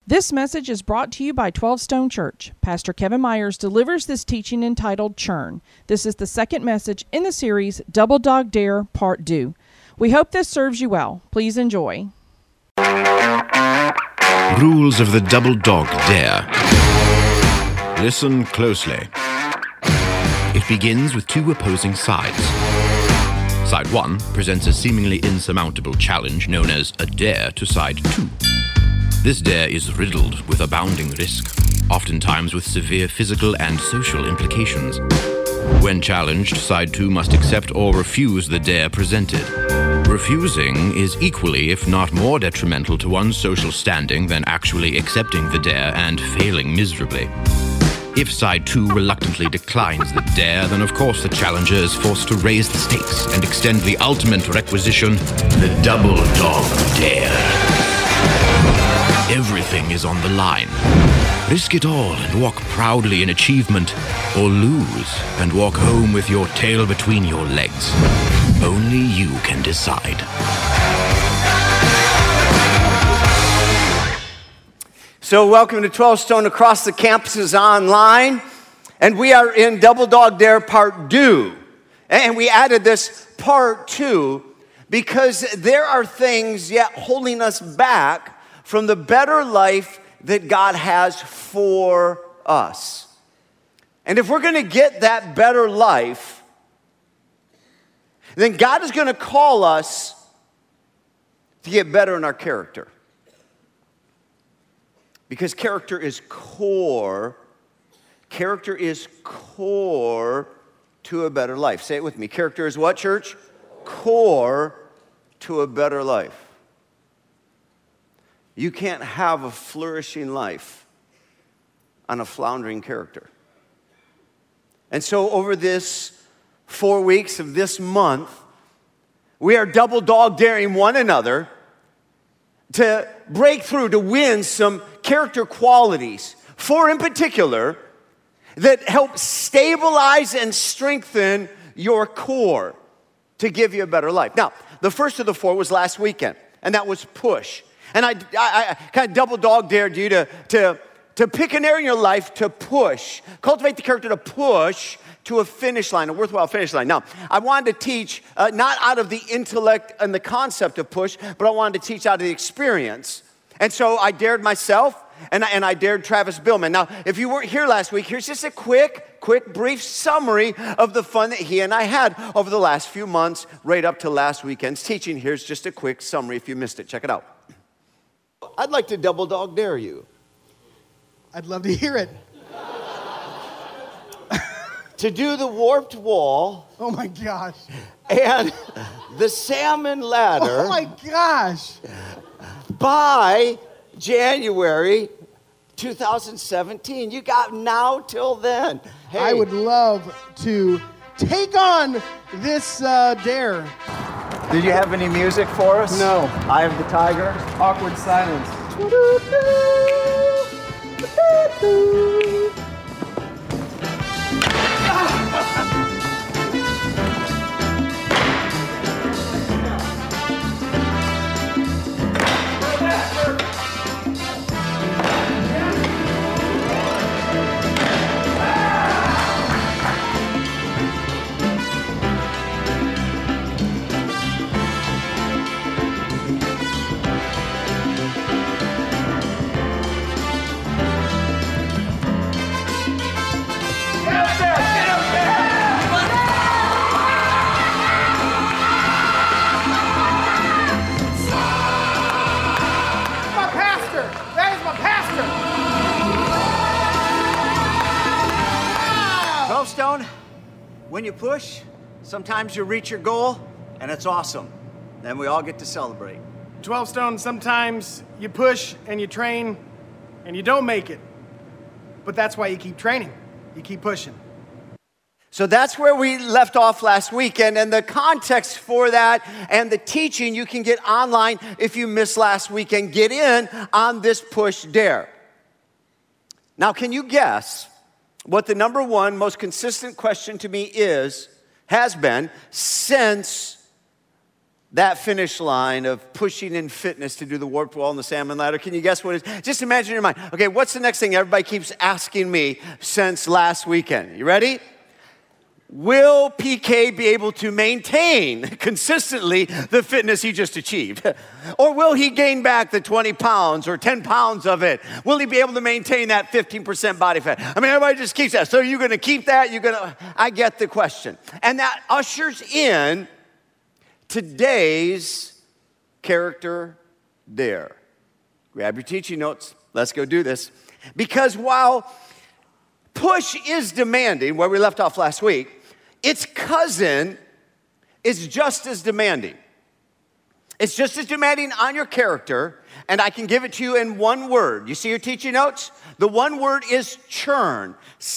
This message is brought to you by 12 Stone Church. Pastor Kevin Myers delivers this teaching entitled Churn. This is the second message in the series Double Dog Dare Part 2. We hope this serves you well. Please enjoy. Rules of the Double Dog Dare. Listen closely. It begins with two opposing sides. Side 1 presents a seemingly insurmountable challenge known as a dare to Side 2. This dare is riddled with abounding risk, oftentimes with severe physical and social implications. When challenged, Side 2 must accept or refuse the dare presented. Refusing is equally, if not more, detrimental to one's social standing than actually accepting the dare and failing miserably. If Side 2 reluctantly declines the dare, then of course the challenger is forced to raise the stakes and extend the ultimate requisition, the Double Dog Dare. Everything is on the line. Risk it all and walk proudly in achievement, or lose and walk home with your tail between your legs. Only you can decide. So welcome to 12 Stone across the campuses online. And we are in Double Dog Dare Part 2. And we added this Part 2 because there are things yet holding us back from the better life that God has for us. And if we're going to get that better life, then God is going to call us to get better in our character. Because character is core. Character is core to a better life. Say it with me. Character is what, church? Core to a better life. You can't have a flourishing life on a floundering character. And so over this 4 weeks of this month, we are double dog daring one another to break through, to win some character qualities, 4 in particular, that help stabilize and strengthen your core to give you a better life. Now, the first of the 4 was last weekend, and that was push. And I kind of double dog dared you to pick an area in your life to push. Cultivate the character to push to a finish line, a worthwhile finish line. Now, I wanted to teach not out of the intellect and the concept of push, but I wanted to teach out of the experience. And so I dared myself, and I dared Travis Billman. Now, if you weren't here last week, here's just a quick, brief summary of the fun that he and I had over the last few months, right up to last weekend's teaching. Here's just a quick summary if you missed it. Check it out. I'd like to double dog dare you. I'd love to hear it. To do the warped wall. Oh my gosh. And the salmon ladder. Oh my gosh. By January 2017. You got now till then. Hey. I would love to take on this dare. Did you have any music for us? No. Eye of the Tiger? Awkward silence. When you push, sometimes you reach your goal, and it's awesome. Then we all get to celebrate. 12 Stone, sometimes you push and you train and you don't make it. But that's why you keep training. You keep pushing. So that's where we left off last weekend, and the context for that and the teaching you can get online if you missed last weekend. Get in on this push dare. Now, can you guess what the number one most consistent question to me has been since that finish line of pushing in fitness to do the warped wall and the salmon ladder. Can you guess what it is? Just imagine in your mind. Okay, what's the next thing everybody keeps asking me since last weekend? You ready? Will PK be able to maintain consistently the fitness he just achieved? Or will he gain back the 20 pounds or 10 pounds of it? Will he be able to maintain that 15% body fat? I mean, everybody just keeps that. So you're going to keep that? I get the question. And that ushers in today's character dare. Grab your teaching notes. Let's go do this. Because while push is demanding, where we left off last week, its cousin is just as demanding. It's just as demanding on your character, and I can give it to you in one word. You see your teaching notes? The one word is churn.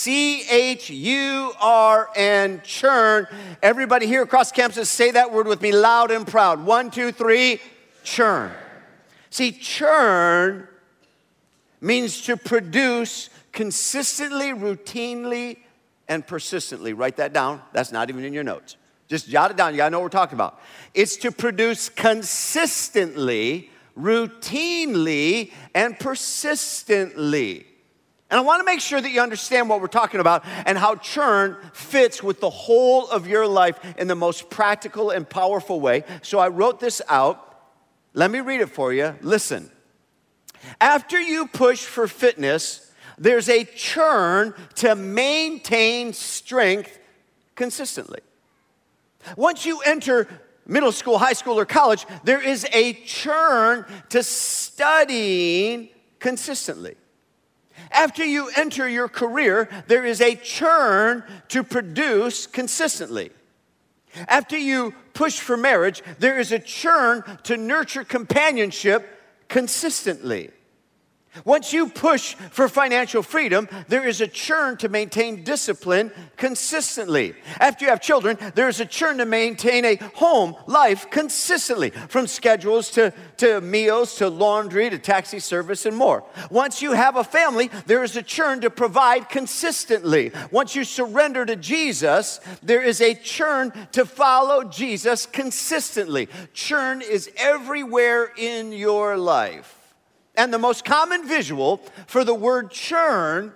C-H-U-R-N, churn. Everybody here across campus, say that word with me loud and proud. 1, 2, 3, churn. See, churn means to produce consistently, routinely, and persistently. Write that down. That's not even in your notes. Just jot it down. You got to know what we're talking about. It's to produce consistently, routinely, and persistently. And I want to make sure that you understand what we're talking about and how churn fits with the whole of your life in the most practical and powerful way. So I wrote this out. Let me read it for you. Listen. After you push for fitness, there's a churn to maintain strength consistently. Once you enter middle school, high school, or college, there is a churn to studying consistently. After you enter your career, there is a churn to produce consistently. After you push for marriage, there is a churn to nurture companionship consistently. Once you push for financial freedom, there is a churn to maintain discipline consistently. After you have children, there is a churn to maintain a home life consistently, from schedules to meals to laundry to taxi service and more. Once you have a family, there is a churn to provide consistently. Once you surrender to Jesus, there is a churn to follow Jesus consistently. Churn is everywhere in your life. And the most common visual for the word churn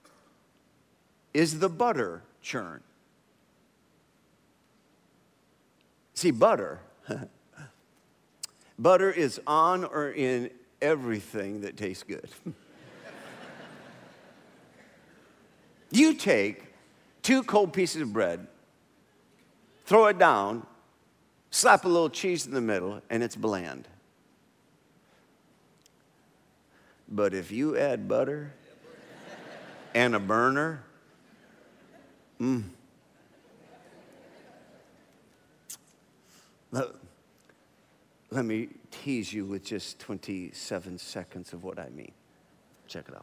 is the butter churn. See, butter is on or in everything that tastes good. You take 2 cold pieces of bread, throw it down, slap a little cheese in the middle, and it's bland. But if you add butter and a burner, Let me tease you with just 27 seconds of what I mean. Check it out.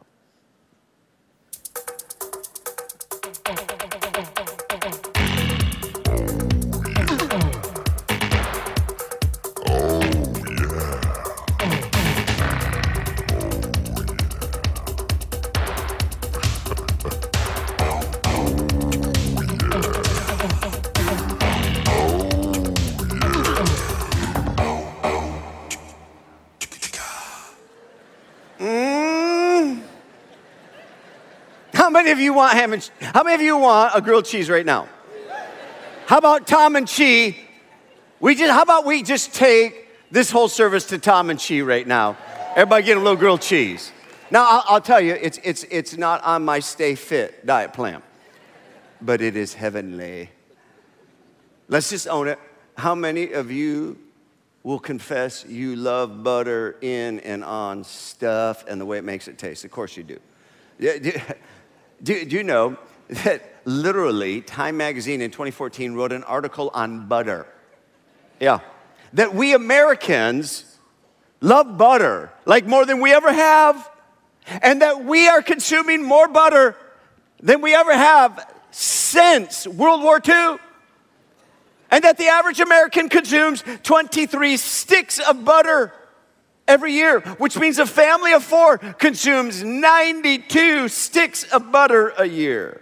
How many of you want how many of you want a grilled cheese right now? How about Tom and Chi? How about we just take this whole service to Tom and Chi right now? Everybody get a little grilled cheese. Now, I'll tell you, it's not on my Stay Fit diet plan, but it is heavenly. Let's just own it. How many of you will confess you love butter in and on stuff and the way it makes it taste? Of course you do. Do you know that literally Time Magazine in 2014 wrote an article on butter? Yeah. That we Americans love butter like more than we ever have, and that we are consuming more butter than we ever have since World War II. And that the average American consumes 23 sticks of butter every year, which means a family of 4 consumes 92 sticks of butter a year.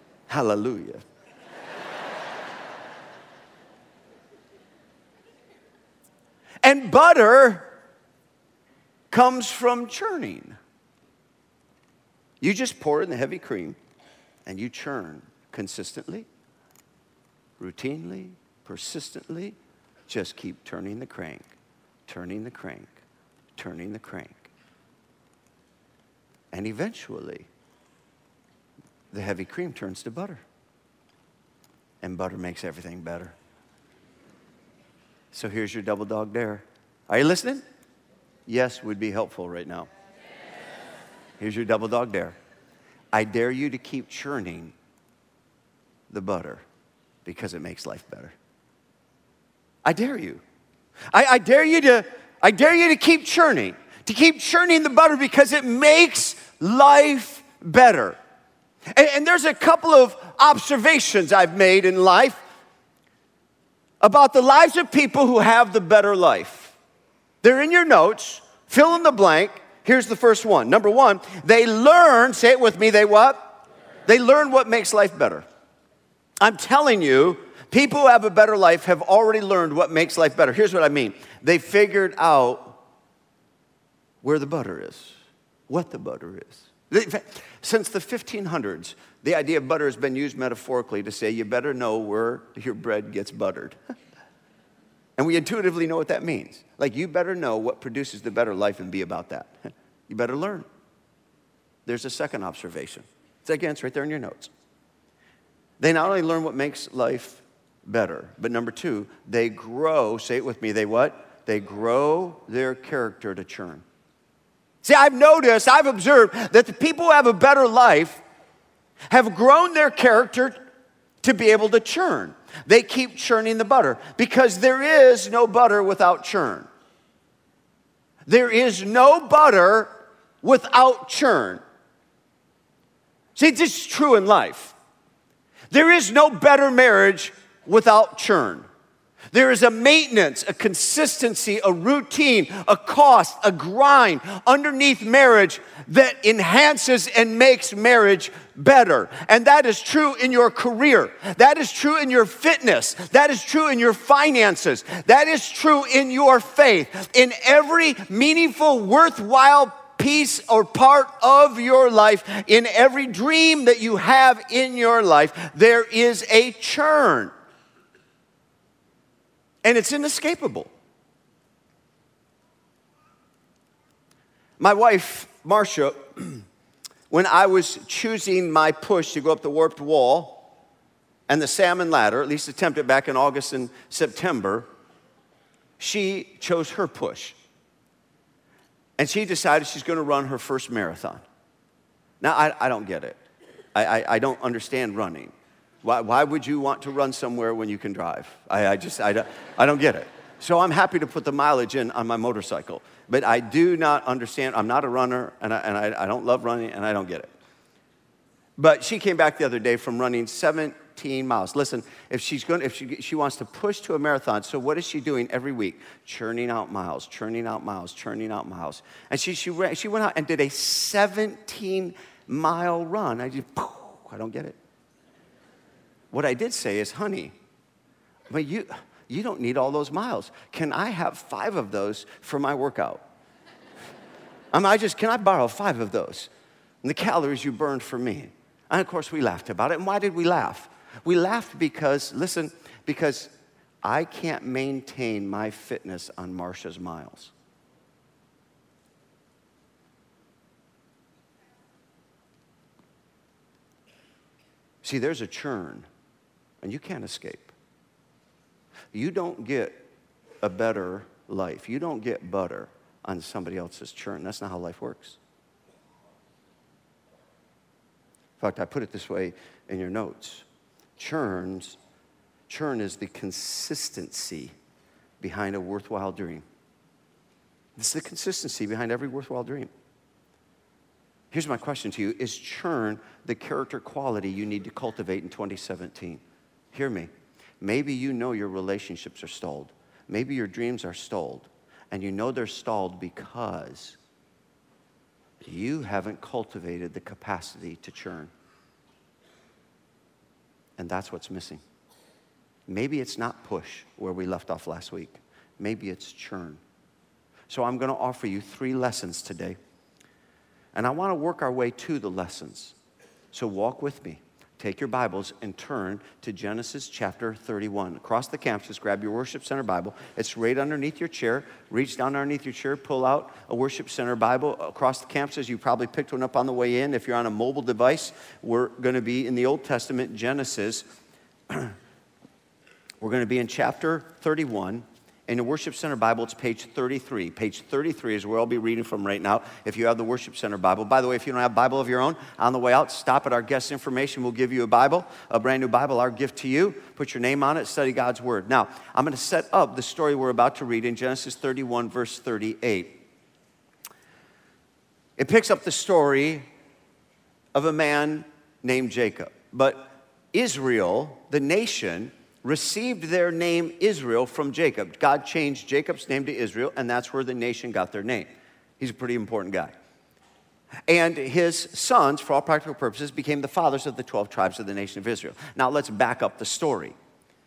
Hallelujah. And butter comes from churning. You just pour in the heavy cream and you churn consistently, routinely, persistently. Just keep turning the crank, turning the crank, turning the crank. And eventually, the heavy cream turns to butter. And butter makes everything better. So here's your double dog dare. Are you listening? Yes would be helpful right now. Here's your double dog dare. I dare you to keep churning the butter because it makes life better. I dare you. I dare you to keep churning the butter because it makes life better. And there's a couple of observations I've made in life about the lives of people who have the better life. They're in your notes. Fill in the blank. Here's the first one. Number one, they learn, say it with me, they what? They learn what makes life better. I'm telling you, people who have a better life have already learned what makes life better. Here's what I mean. They figured out where the butter is, what the butter is. Since the 1500s, the idea of butter has been used metaphorically to say you better know where your bread gets buttered. And we intuitively know what that means. Like, you better know what produces the better life and be about that. You better learn. There's a second observation. Again, it's right there in your notes. They not only learn what makes life better, but number two, they grow, say it with me, they what? They grow their character to churn. See, I've observed that the people who have a better life have grown their character to be able to churn. They keep churning the butter because there is no butter without churn. There is no butter without churn. See, this is true in life. There is no better marriage without churn. There is a maintenance, a consistency, a routine, a cost, a grind underneath marriage that enhances and makes marriage better. And that is true in your career. That is true in your fitness. That is true in your finances. That is true in your faith. In every meaningful, worthwhile piece or part of your life, in every dream that you have in your life, there is a churn. And it's inescapable. My wife, Marcia, when I was choosing my push to go up the warped wall and the salmon ladder, at least attempted back in August and September, she chose her push. And she decided she's going to run her first marathon. Now, I don't get it. I don't understand running. Why would you want to run somewhere when you can drive? I don't get it. So I'm happy to put the mileage in on my motorcycle. But I do not understand. I'm not a runner, and I don't love running, and I don't get it. But she came back the other day from running 17 miles. Listen, if she wants to push to a marathon, so what is she doing every week? Churning out miles, churning out miles, churning out miles. And she went out and did a 17-mile run. I don't get it. What I did say is, honey, but you don't need all those miles. Can I have 5 of those for my workout? Can I borrow 5 of those? And the calories you burned for me. And of course we laughed about it. And why did we laugh? We laughed because I can't maintain my fitness on Marcia's miles. See, there's a churn. And you can't escape. You don't get a better life. You don't get butter on somebody else's churn. That's not how life works. In fact, I put it this way in your notes. Churn is the consistency behind a worthwhile dream. It's the consistency behind every worthwhile dream. Here's my question to you. Is churn the character quality you need to cultivate in 2017? Hear me. Maybe you know your relationships are stalled. Maybe your dreams are stalled. And you know they're stalled because you haven't cultivated the capacity to churn. And that's what's missing. Maybe it's not push where we left off last week. Maybe it's churn. So I'm going to offer you 3 lessons today. And I want to work our way to the lessons. So walk with me. Take your Bibles and turn to Genesis chapter 31. Across the campus, grab your Worship Center Bible. It's right underneath your chair. Reach down underneath your chair, pull out a Worship Center Bible. Across the campuses, you probably picked one up on the way in. If you're on a mobile device, we're going to be in the Old Testament, Genesis. We're going to be in chapter 31. In the Worship Center Bible, it's page 33. Page 33 is where I'll be reading from right now if you have the Worship Center Bible. By the way, if you don't have a Bible of your own, on the way out, stop at our guest information. We'll give you a Bible, a brand new Bible, our gift to you. Put your name on it, study God's Word. Now, I'm going to set up the story we're about to read in Genesis 31, verse 38. It picks up the story of a man named Jacob. But Israel, the nation, received their name Israel from Jacob. God changed Jacob's name to Israel, and that's where the nation got their name. He's a pretty important guy. And his sons, for all practical purposes, became the fathers of the 12 tribes of the nation of Israel. Now let's back up the story.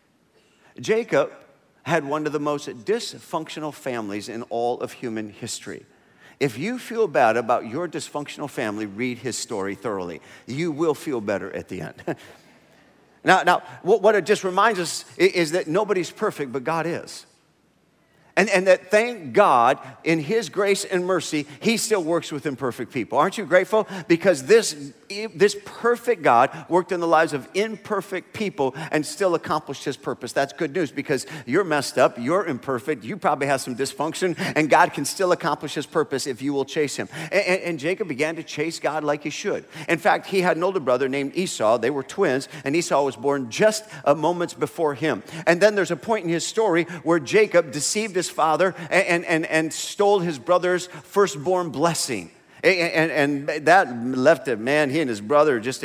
Jacob had one of the most dysfunctional families in all of human history. If you feel bad about your dysfunctional family, read his story thoroughly. You will feel better at the end. Now, what it just reminds us is that nobody's perfect, but God is. And that, thank God, in His grace and mercy, He still works with imperfect people. Aren't you grateful? Because this perfect God worked in the lives of imperfect people and still accomplished His purpose. That's good news because you're messed up, you're imperfect, you probably have some dysfunction, and God can still accomplish His purpose if you will chase Him. And Jacob began to chase God like he should. In fact, he had an older brother named Esau. They were twins, and Esau was born just moments before him. And then there's a point in his story where Jacob deceived his father and stole his brother's firstborn blessing. And that left him, man, he and his brother just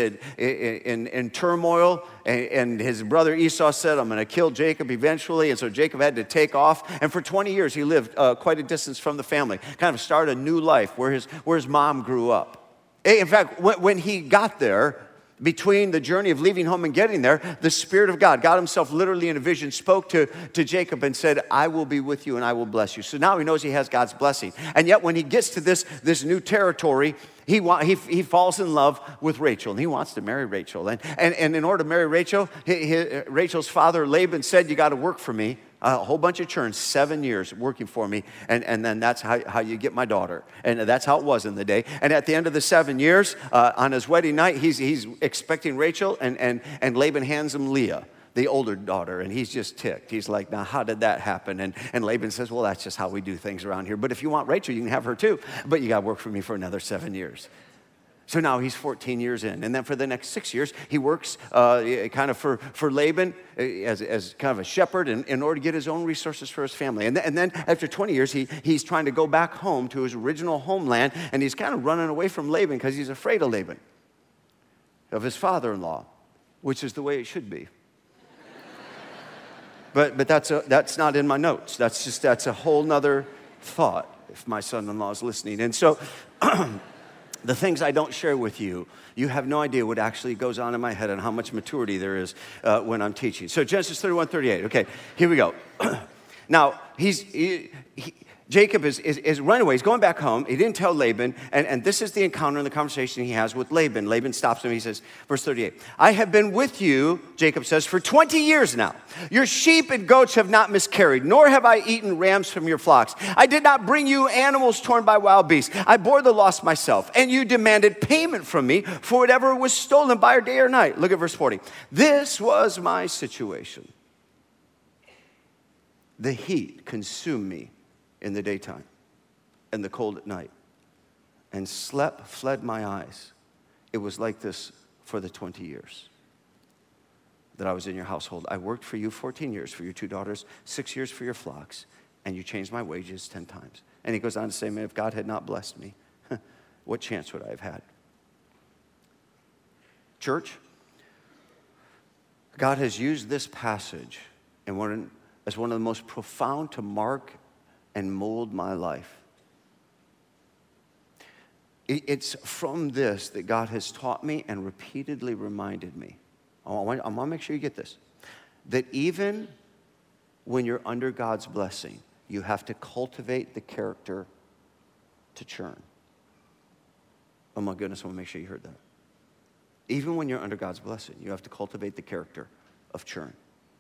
in turmoil. And his brother Esau said, I'm going to kill Jacob eventually. And so Jacob had to take off. And for 20 years, he lived quite a distance from the family. Kind of started a new life where his mom grew up. In fact, when he got there, between the journey of leaving home and getting there, the Spirit of God Himself literally in a vision spoke to Jacob and said, I will be with you and I will bless you. So now he knows he has God's blessing. And yet when he gets to this new territory, he falls in love with Rachel, and he wants to marry Rachel. And in order to marry Rachel, Rachel's father Laban said, you got to work for me. A whole bunch of churns, 7 years working for me, and then that's how you get my daughter. And that's how it was in the day. And at the end of the 7 years, on his wedding night, he's expecting Rachel, and Laban hands him Leah, the older daughter, and he's just ticked. He's like, now how did that happen? And Laban says, well, that's just how we do things around here. But if you want Rachel, you can have her too, but you got to work for me for another 7 years. So now he's 14 years in. And then for the next 6 years, he works kind of for Laban as kind of a shepherd in order to get his own resources for his family. And then after 20 years, he's trying to go back home to his original homeland, and he's kind of running away from Laban because he's afraid of Laban, of his father-in-law, which is the way it should be. But that's not in my notes. That's a whole nother thought, if my son-in-law is listening. And so the things I don't share with you, you have no idea what actually goes on in my head and how much maturity there is when I'm teaching. So Genesis 31:38. Okay, here we go. Now, Jacob is run away. He's going back home. He didn't tell Laban. And this is the encounter and the conversation he has with Laban. Laban stops him. He says, verse 38, I have been with you, Jacob says, for 20 years now. Your sheep and goats have not miscarried, nor have I eaten rams from your flocks. I did not bring you animals torn by wild beasts. I bore the loss myself. And you demanded payment from me for whatever was stolen by day or night. Look at verse 40. This was my situation. The heat consumed me in the daytime, and the cold at night, and sleep fled my eyes. It was like this for the 20 years that I was in your household. I worked for you 14 years for your 2 daughters, 6 years for your flocks, and you changed my wages 10 times. And he goes on to say, man, if God had not blessed me, what chance would I have had? Church, God has used this passage as one of the most profound to mark and mold my life. It's from this that God has taught me and repeatedly reminded me. I want to make sure you get this. That even when you're under God's blessing, you have to cultivate the character to churn. Oh my goodness, I want to make sure you heard that. Even when you're under God's blessing, you have to cultivate the character of churn.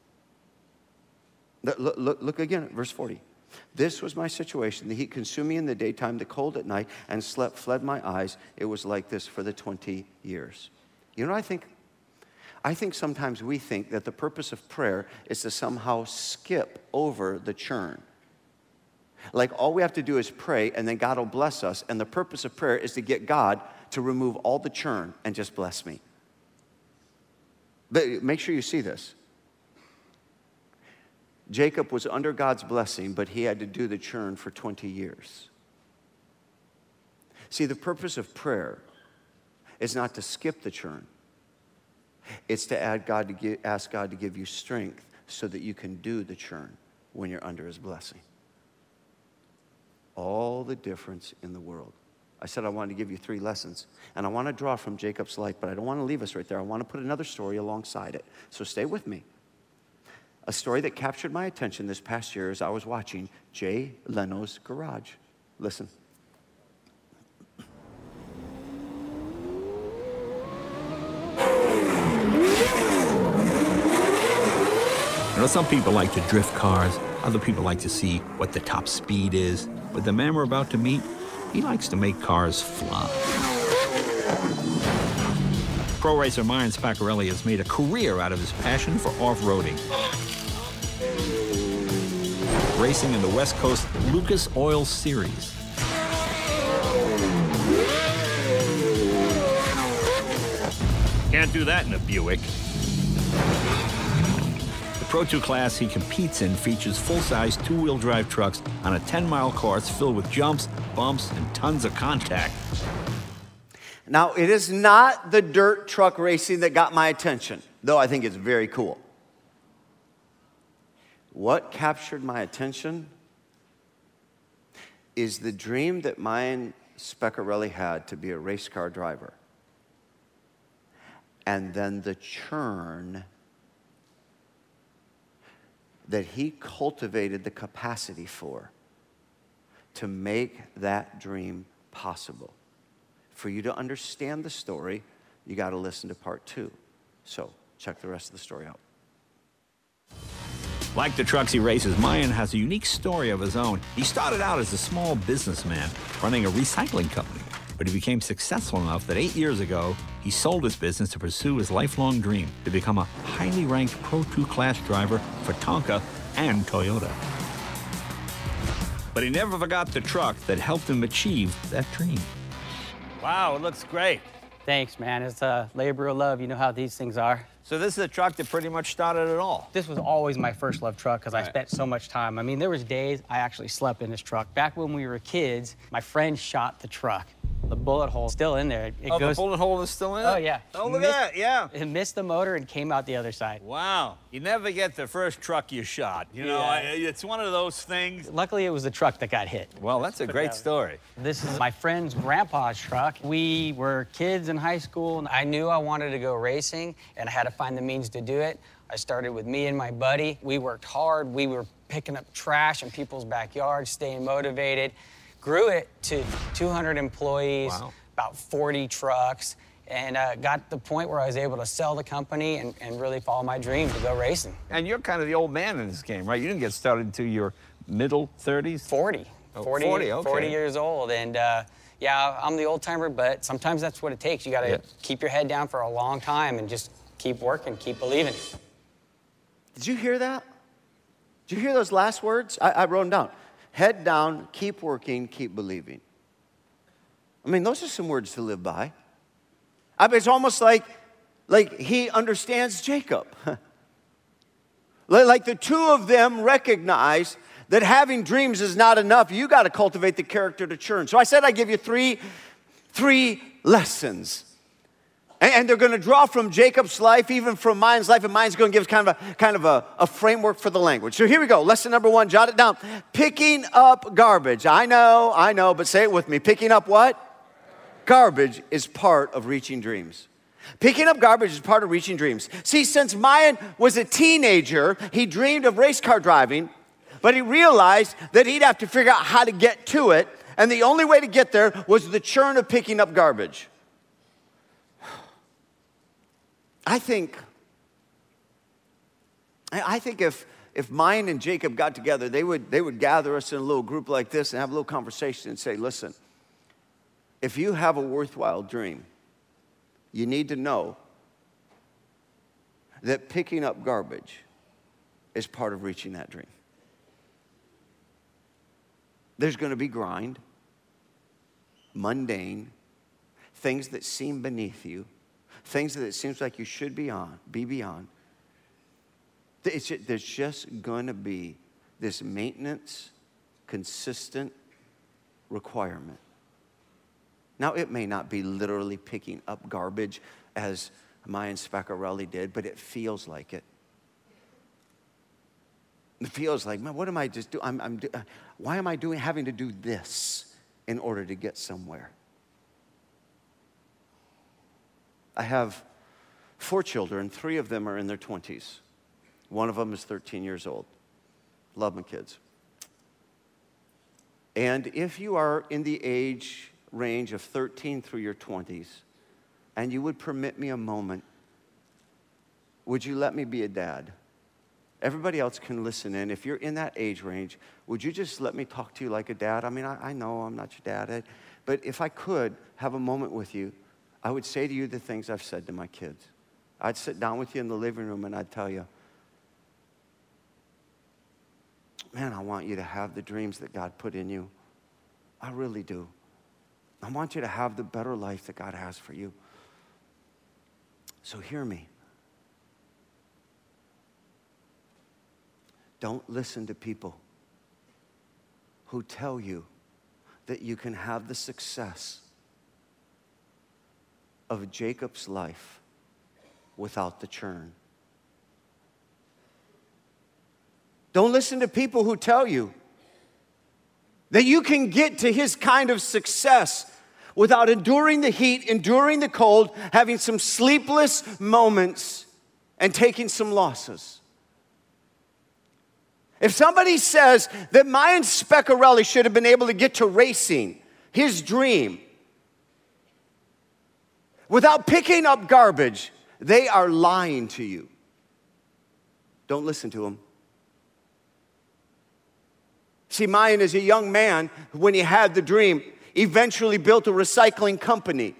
Look again at verse 40. This was my situation. The heat consumed me in the daytime, the cold at night, and sleep fled my eyes. It was like this for the 20 years. You know what I think? I think sometimes we think that the purpose of prayer is to somehow skip over the churn. Like all we have to do is pray, and then God will bless us. And the purpose of prayer is to get God to remove all the churn and just bless me. But make sure you see this. Jacob was under God's blessing, but he had to do the churn for 20 years. See, the purpose of prayer is not to skip the churn. It's to ask God to give you strength so that you can do the churn when you're under his blessing. All the difference in the world. I said I wanted to give you 3 lessons, and I want to draw from Jacob's life, but I don't want to leave us right there. I want to put another story alongside it. So stay with me. A story that captured my attention this past year as I was watching Jay Leno's Garage. Listen. You know, some people like to drift cars. Other people like to see what the top speed is. But the man we're about to meet, he likes to make cars fly. Pro racer Myron Spaccarelli has made a career out of his passion for off-roading. Racing in the West Coast Lucas Oil Series. Can't do that in a Buick. The Pro 2 class he competes in features full-size 2-wheel drive trucks on a 10-mile course filled with jumps, bumps, and tons of contact. Now, it is not the dirt truck racing that got my attention, though I think it's very cool. What captured my attention is the dream that Myron Spaccarelli had to be a race car driver. And then the churn that he cultivated the capacity for to make that dream possible. For you to understand the story, you got to listen to part 2. So check the rest of the story out. Like the trucks he races, Myron has a unique story of his own. He started out as a small businessman running a recycling company, but he became successful enough that 8 years ago, he sold his business to pursue his lifelong dream to become a highly ranked Pro 2 class driver for Tonka and Toyota. But he never forgot the truck that helped him achieve that dream. Wow, it looks great. Thanks, man. It's a labor of love. You know how these things are. So this is a truck that pretty much started it all. This was always my first love truck because I spent so much time. I mean, there was days I actually slept in this truck. Back when we were kids, my friend shot the truck. The bullet hole's still in there. The bullet hole is still in it? Oh, yeah. Oh, look at that, yeah. It missed the motor and came out the other side. Wow. You never get the first truck you shot. You know, it's one of those things. Luckily, it was the truck that got hit. Well, that's a great story. This is my friend's grandpa's truck. We were kids in high school, and I knew I wanted to go racing, and I had to find the means to do it. I started with me and my buddy. We worked hard. We were picking up trash in people's backyards, staying motivated. Grew it to 200 employees, about 40 trucks, and got to the point where I was able to sell the company and really follow my dream to go racing. And you're kind of the old man in this game, right? You didn't get started until your middle 30s? 40. Oh, 40, okay. 40 years old, and yeah, I'm the old timer, but sometimes that's what it takes. You gotta keep your head down for a long time and just keep working, keep believing. Did you hear that? Did you hear those last words? I wrote them down. Head down, keep working, keep believing. I mean, those are some words to live by. I mean, it's almost like he understands Jacob. Like the two of them recognize that having dreams is not enough. You got to cultivate the character to churn. So I said I'd give you three lessons. And they're going to draw from Jacob's life, even from Myron's life, and Myron's going to give us kind of a framework for the language. So here we go. Lesson number 1, jot it down. Picking up garbage. I know, but say it with me. Picking up what? Garbage is part of reaching dreams. Picking up garbage is part of reaching dreams. See, since Myron was a teenager, he dreamed of race car driving, But he realized that he'd have to figure out how to get to it, and the only way to get there was the churn of picking up garbage. I think if Mayan and Jacob got together, they would gather us in a little group like this and have a little conversation and say, listen, if you have a worthwhile dream, you need to know that picking up garbage is part of reaching that dream. There's going to be grind, mundane, things that seem beneath you, things that it seems like you should be beyond. There's just going to be this maintenance, consistent requirement. Now, it may not be literally picking up garbage as Mayan Speccarelli did, but it feels like it. It feels like, man, what am I just doing? Why am I having to do this in order to get somewhere? I have 4 children. 3 of them are in their 20s. One of them is 13 years old. Love my kids. And if you are in the age range of 13 through your 20s, and you would permit me a moment, would you let me be a dad? Everybody else can listen in. If you're in that age range, would you just let me talk to you like a dad? I mean, I know I'm not your dad, but if I could have a moment with you, I would say to you the things I've said to my kids. I'd sit down with you in the living room and I'd tell you, man, I want you to have the dreams that God put in you. I really do. I want you to have the better life that God has for you. So hear me. Don't listen to people who tell you that you can have the success of Jacob's life without the churn. Don't listen to people who tell you that you can get to his kind of success without enduring the heat, enduring the cold, having some sleepless moments, and taking some losses. If somebody says that Mayan Speccarelli should have been able to get to racing, his dream, without picking up garbage, they are lying to you. Don't listen to them. See, Mayan, as a young man, when he had the dream, eventually built a recycling company.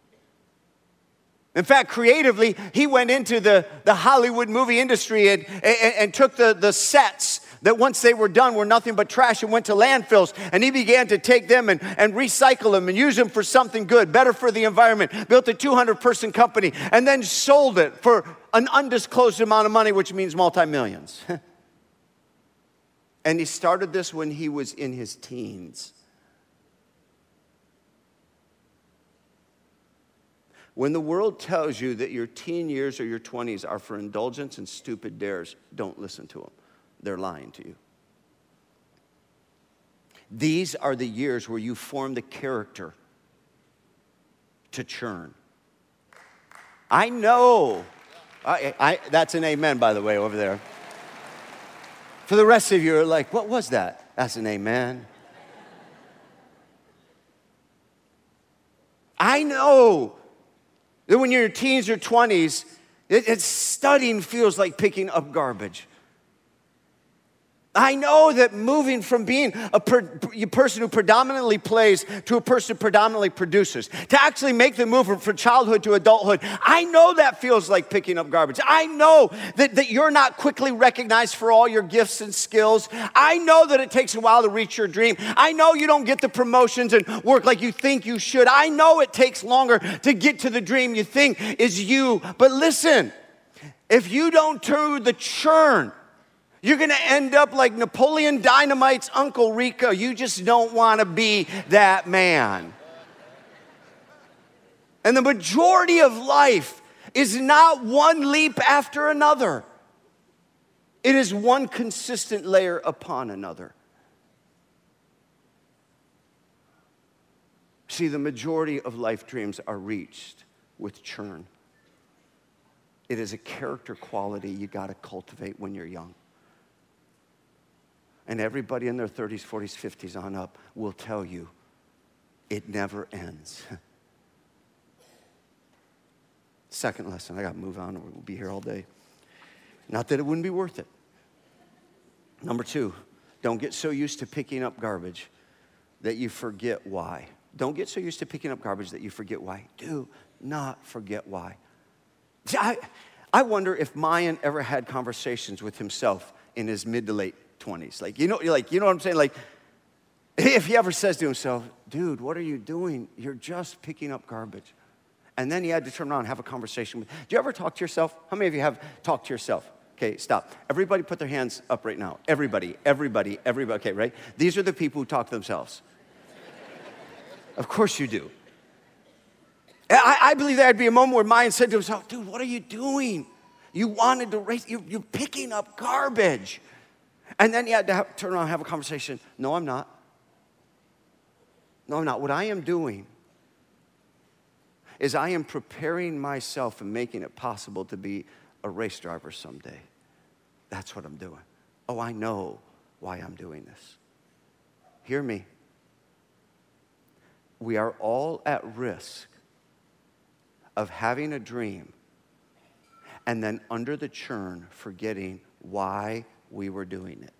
In fact, creatively, he went into the Hollywood movie industry and took the sets that once they were done were nothing but trash and went to landfills. And he began to take them and recycle them and use them for something good, better for the environment. Built a 200-person company and then sold it for an undisclosed amount of money, which means multi-millions. And he started this when he was in his teens. When the world tells you that your teen years or your 20s are for indulgence and stupid dares, don't listen to them. They're lying to you. These are the years where you form the character to churn. I know. That's an amen, by the way, over there. For the rest of you are like, what was that? That's an amen. I know that when you're in your teens or 20s, studying feels like picking up garbage. I know that moving from being a person who predominantly plays to a person who predominantly produces, to actually make the move from childhood to adulthood, I know that feels like picking up garbage. I know that you're not quickly recognized for all your gifts and skills. I know that it takes a while to reach your dream. I know you don't get the promotions and work like you think you should. I know it takes longer to get to the dream you think is you. But listen, if you don't do the churn, you're going to end up like Napoleon Dynamite's Uncle Rico. You just don't want to be that man. And the majority of life is not one leap after another. It is one consistent layer upon another. See, the majority of life dreams are reached with churn. It is a character quality you got to cultivate when you're young. And everybody in their 30s, 40s, 50s on up will tell you it never ends. Second lesson, I got to move on or we'll be here all day. Not that it wouldn't be worth it. Number 2, don't get so used to picking up garbage that you forget why. Don't get so used to picking up garbage that you forget why. Do not forget why. See, I wonder if Mayan ever had conversations with himself in his mid to late 20s. You know what I'm saying? If he ever says to himself, dude, what are you doing? You're just picking up garbage. And then he had to turn around and have a conversation with. Do you ever talk to yourself? How many of you have talked to yourself? Okay, stop. Everybody put their hands up right now. Everybody. Okay, right? These are the people who talk to themselves. Of course you do. I believe there'd be a moment where Mayan said to himself, dude, what are you doing? You wanted to race, you're picking up garbage. And then he had to turn around and have a conversation. No, I'm not. No, I'm not. What I am doing is I am preparing myself and making it possible to be a race driver someday. That's what I'm doing. Oh, I know why I'm doing this. Hear me. We are all at risk of having a dream and then under the churn forgetting why we were doing it.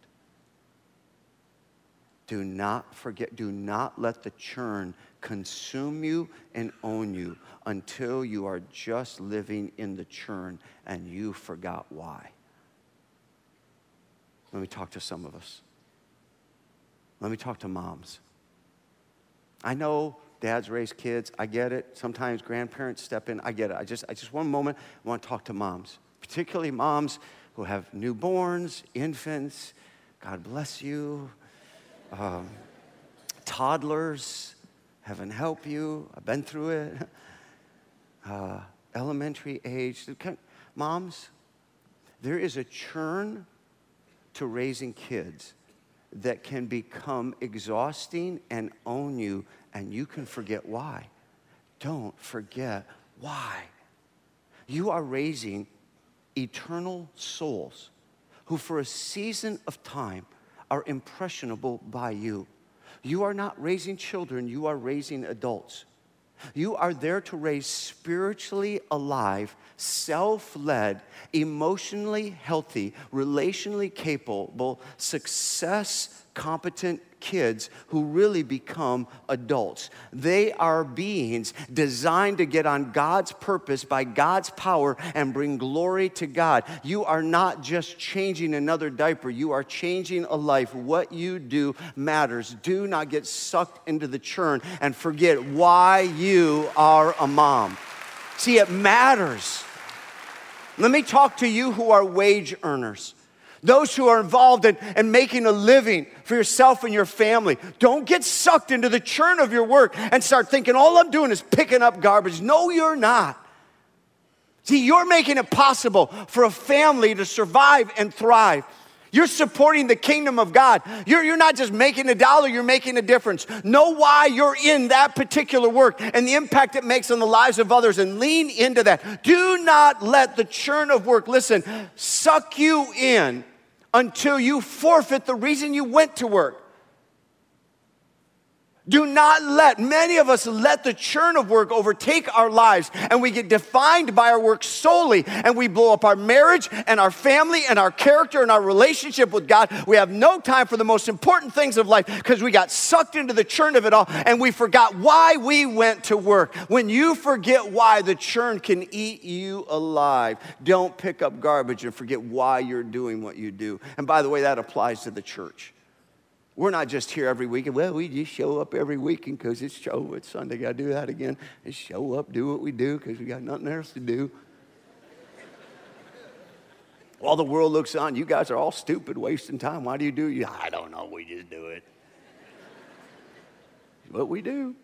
Do not forget, do not let the churn consume you and own you until you are just living in the churn and you forgot why. Let me talk to some of us. Let me talk to moms. I know dads raise kids. I get it. Sometimes grandparents step in. I get it. I just one moment, I want to talk to moms, particularly moms who have newborns, infants. God bless you. Toddlers, heaven help you. I've been through it. Elementary age. Moms, there is a churn to raising kids that can become exhausting and own you, and you can forget why. Don't forget why. You are raising eternal souls who for a season of time are impressionable by you. You are not raising children, you are raising adults. You are there to raise spiritually alive, self-led, emotionally healthy, relationally capable, success-competent kids who really become adults. They are beings designed to get on God's purpose by God's power and bring glory to God. You are not just changing another diaper. You are changing a life. What you do matters. Do not get sucked into the churn and forget why you are a mom. See, it matters. Let me talk to you who are wage earners. Those who are involved in making a living for yourself and your family. Don't get sucked into the churn of your work and start thinking, all I'm doing is picking up garbage. No, you're not. See, you're making it possible for a family to survive and thrive. You're supporting the kingdom of God. You're not just making a dollar, you're making a difference. Know why you're in that particular work and the impact it makes on the lives of others, and lean into that. Do not let the churn of work, listen, suck you in until you forfeit the reason you went to work. Do not let, many of us let the churn of work overtake our lives, and we get defined by our work solely, and we blow up our marriage and our family and our character and our relationship with God. We have no time for the most important things of life because we got sucked into the churn of it all, and we forgot why we went to work. When you forget why, the churn can eat you alive. Don't pick up garbage and forget why you're doing what you do. And by the way, that applies to the church. We're not just here every weekend. Well, we just show up every weekend because it's Sunday. Got to do that again. Just show up, do what we do because we got nothing else to do. While the world looks on, you guys are all stupid, wasting time. Why do you do it? I don't know. We just do it. What we do.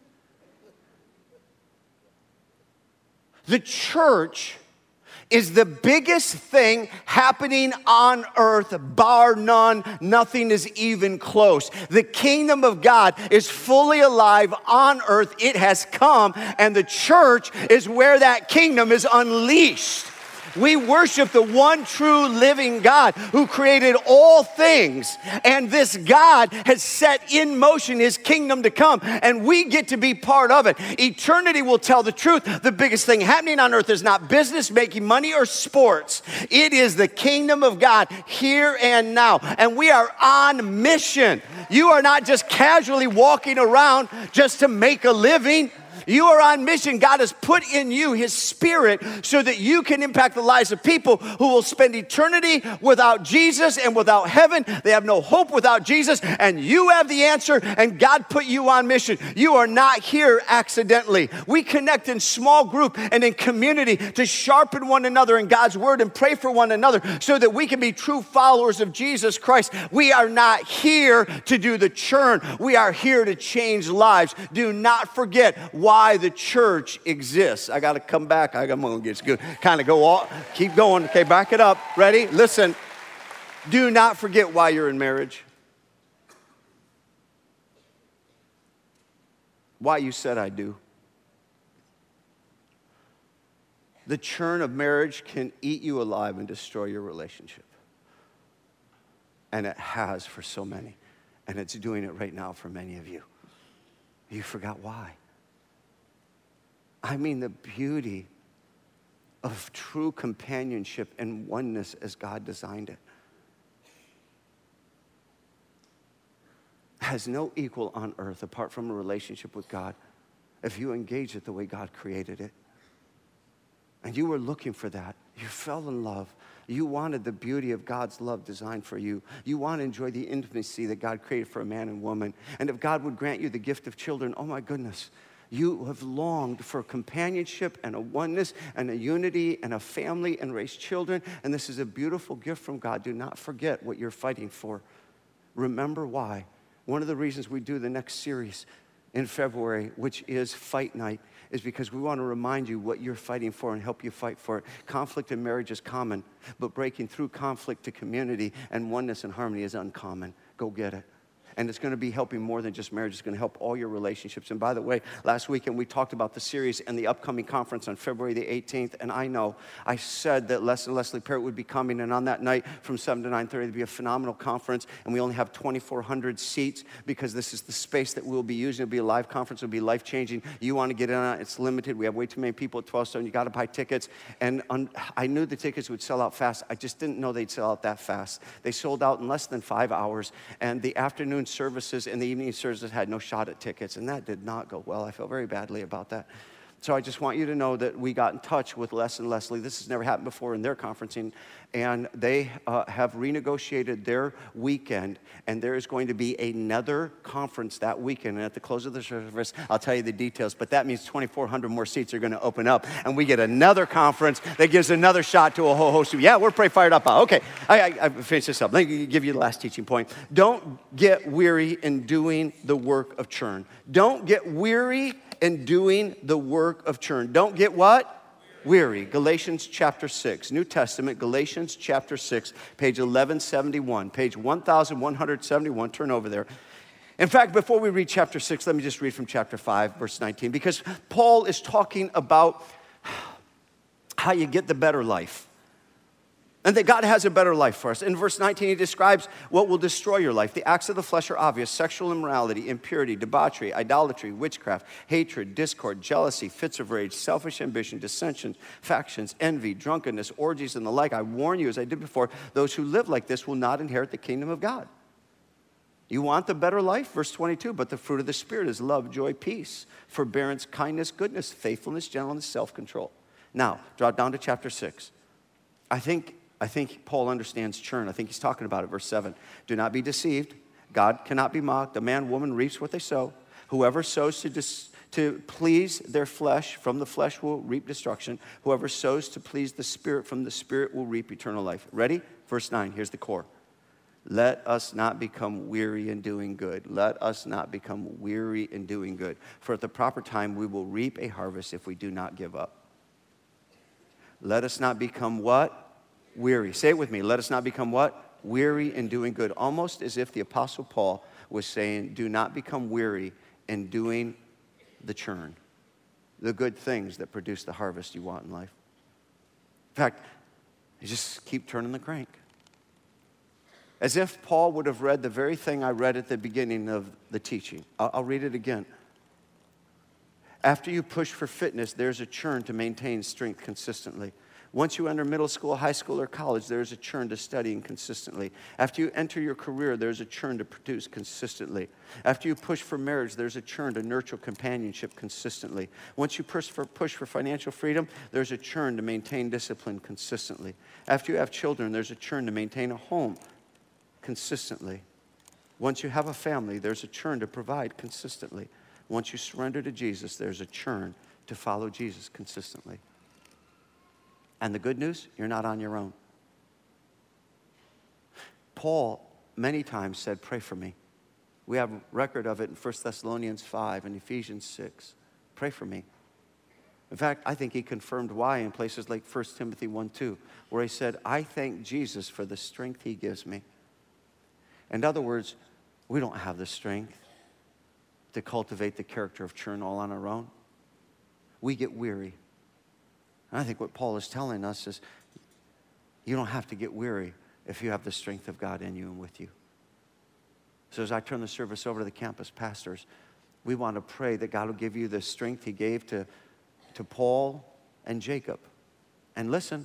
The church is the biggest thing happening on earth, bar none. Nothing is even close. The kingdom of God is fully alive on earth. It has come, and the church is where that kingdom is unleashed. We worship the one true living God who created all things. And this God has set in motion his kingdom to come. And we get to be part of it. Eternity will tell the truth. The biggest thing happening on earth is not business, making money, or sports. It is the kingdom of God here and now. And we are on mission. You are not just casually walking around just to make a living. You are on mission. God has put in you his spirit so that you can impact the lives of people who will spend eternity without Jesus and without heaven. They have no hope without Jesus, and you have the answer, and God put you on mission. You are not here accidentally. We connect in small group and in community to sharpen one another in God's word and pray for one another so that we can be true followers of Jesus Christ. We are not here to do the churn. We are here to change lives. Do not forget why the church exists. I got to come back. I'm going to get good. Kind of go off. Keep going. Okay, back it up. Ready? Listen. Do not forget why you're in marriage. Why you said I do. The churn of marriage can eat you alive and destroy your relationship. And it has for so many. And it's doing it right now for many of you. You forgot why. I mean the beauty of true companionship and oneness as God designed it. Has no equal on earth apart from a relationship with God if you engage it the way God created it. And you were looking for that. You fell in love. You wanted the beauty of God's love designed for you. You want to enjoy the intimacy that God created for a man and woman. And if God would grant you the gift of children, oh my goodness, you have longed for companionship and a oneness and a unity and a family and raise children. And this is a beautiful gift from God. Do not forget what you're fighting for. Remember why. One of the reasons we do the next series in February, which is Fight Night, is because we want to remind you what you're fighting for and help you fight for it. Conflict in marriage is common, but breaking through conflict to community and oneness and harmony is uncommon. Go get it. And it's going to be helping more than just marriage. It's going to help all your relationships. And by the way, last weekend we talked about the series and the upcoming conference on February the 18th. And I said that Les and Leslie Parrott would be coming. And on that night from 7 to 9:30, it'd be a phenomenal conference. And we only have 2,400 seats because this is the space that we'll be using. It'll be a live conference. It'll be life-changing. You want to get in on it. It's limited. We have way too many people at 12 Stone. You got to buy tickets. And I knew the tickets would sell out fast. I just didn't know they'd sell out that fast. They sold out in less than 5 hours. And the afternoon services and the evening services had no shot at tickets, and that did not go well. I felt very badly about that. So I just want you to know that we got in touch with Les and Leslie. This has never happened before in their conferencing, and they have renegotiated their weekend, and there is going to be another conference that weekend. And at the close of the service, I'll tell you the details, but that means 2,400 more seats are going to open up, and we get another conference that gives another shot to a whole host of, yeah, we're pretty fired up. Okay, I finish this up. Let me give you the last teaching point. Don't get weary in doing the work of churn. Don't get weary in doing the work of churn. Don't get what? Weary. Galatians chapter 6. New Testament, Galatians chapter 6, page 1171. Page 1171. Turn over there. In fact, before we read chapter 6, let me just read from chapter 5, verse 19. Because Paul is talking about how you get the better life. And that God has a better life for us. In verse 19, he describes what will destroy your life. The acts of the flesh are obvious: sexual immorality, impurity, debauchery, idolatry, witchcraft, hatred, discord, jealousy, fits of rage, selfish ambition, dissensions, factions, envy, drunkenness, orgies, and the like. I warn you, as I did before, those who live like this will not inherit the kingdom of God. You want the better life? Verse 22, but the fruit of the Spirit is love, joy, peace, forbearance, kindness, goodness, faithfulness, gentleness, self-control. Now, drop down to chapter 6. I think Paul understands churn. I think he's talking about it. Verse 7. Do not be deceived. God cannot be mocked. A man, woman reaps what they sow. Whoever sows to please their flesh, from the flesh will reap destruction. Whoever sows to please the Spirit, from the Spirit will reap eternal life. Ready? Verse 9. Here's the core. Let us not become weary in doing good. Let us not become weary in doing good. For at the proper time we will reap a harvest if we do not give up. Let us not become what? Weary. Say it with me. Let us not become what? Weary in doing good. Almost as if the Apostle Paul was saying, do not become weary in doing the churn, the good things that produce the harvest you want in life. In fact, You just keep turning the crank. As if Paul would have read the very thing I read at the beginning of the teaching. I'll read it again. After you push for fitness, there's a churn to maintain strength consistently. Once you enter middle school, high school, or college, there's a churn to studying consistently. After you enter your career, there's a churn to produce consistently. After you push for marriage, there's a churn to nurture companionship consistently. Once you push for financial freedom, there's a churn to maintain discipline consistently. After you have children, there's a churn to maintain a home consistently. Once you have a family, there's a churn to provide consistently. Once you surrender to Jesus, there's a churn to follow Jesus consistently. And the good news, you're not on your own. Paul many times said, pray for me. We have record of it in 1 Thessalonians 5 and Ephesians 6. Pray for me. In fact, I think he confirmed why in places like 1 Timothy 1:2, where he said, I thank Jesus for the strength he gives me. In other words, we don't have the strength to cultivate the character of churn all on our own. We get weary. And I think what Paul is telling us is you don't have to get weary if you have the strength of God in you and with you. So as I turn the service over to the campus pastors, we want to pray that God will give you the strength he gave to Paul and Jacob. And listen.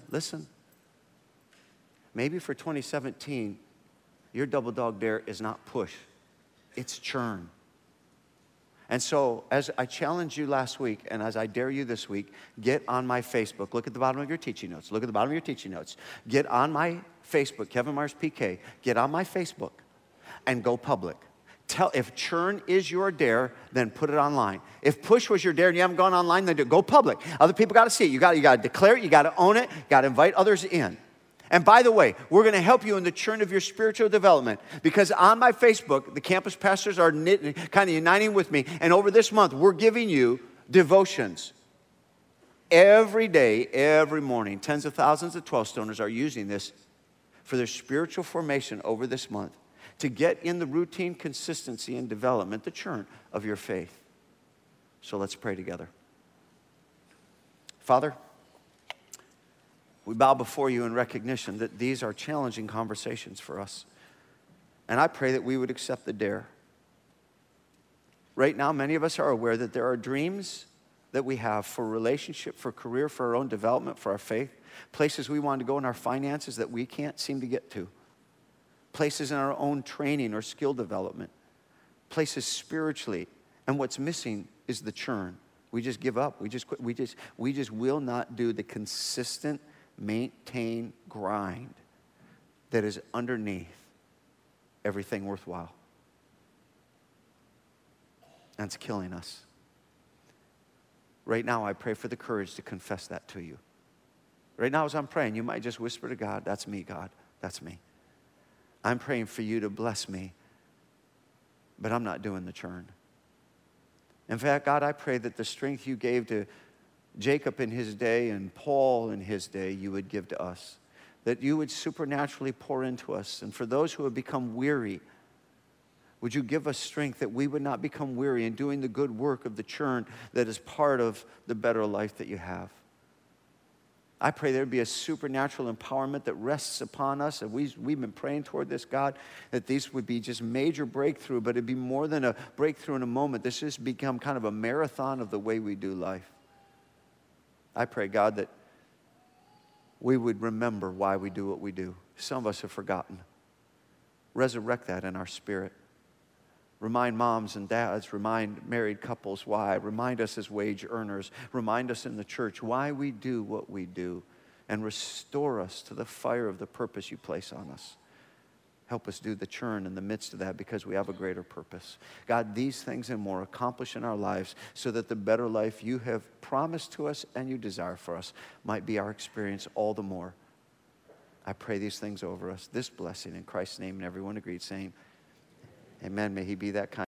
Maybe for 2017, your double dog dare is not push. It's churn. And so, as I challenged you last week, and as I dare you this week, get on my Facebook. Look at the bottom of your teaching notes. Look at the bottom of your teaching notes. Get on my Facebook, Kevin Myers PK. Get on my Facebook and go public. If churn is your dare, then put it online. If push was your dare and you haven't gone online, then go public. Other people got to see it. You got to declare it. You got to own it. You got to invite others in. And by the way, we're going to help you in the churn of your spiritual development, because on my Facebook, the campus pastors are kind of uniting with me. And over this month, we're giving you devotions. Every day, every morning, tens of thousands of 12-stoners are using this for their spiritual formation over this month to get in the routine consistency and development, the churn of your faith. So let's pray together. Father, we bow before you in recognition that these are challenging conversations for us. And I pray that we would accept the dare. Right now, many of us are aware that there are dreams that we have for relationship, for career, for our own development, for our faith. Places we want to go in our finances that we can't seem to get to. Places in our own training or skill development. Places spiritually. And what's missing is the churn. We just give up. We just quit. We just will not do the consistent maintain grind that is underneath everything worthwhile. And it's killing us. Right now, I pray for the courage to confess that to you. Right now, as I'm praying, you might just whisper to God, that's me, God, that's me. I'm praying for you to bless me, but I'm not doing the churn. In fact, God, I pray that the strength you gave to Jacob in his day and Paul in his day, you would give to us. That you would supernaturally pour into us. And for those who have become weary, would you give us strength that we would not become weary in doing the good work of the churn that is part of the better life that you have. I pray there would be a supernatural empowerment that rests upon us. And we've been praying toward this, God, that these would be just major breakthrough, but it'd be more than a breakthrough in a moment. This has become kind of a marathon of the way we do life. I pray, God, that we would remember why we do what we do. Some of us have forgotten. Resurrect that in our spirit. Remind moms and dads, remind married couples why. Remind us as wage earners. Remind us in the church why we do what we do. And restore us to the fire of the purpose you place on us. Help us do the churn in the midst of that because we have a greater purpose. God, these things and more accomplish in our lives so that the better life you have promised to us and you desire for us might be our experience all the more. I pray these things over us, this blessing in Christ's name, and everyone agreed saying, amen. May he be that kind.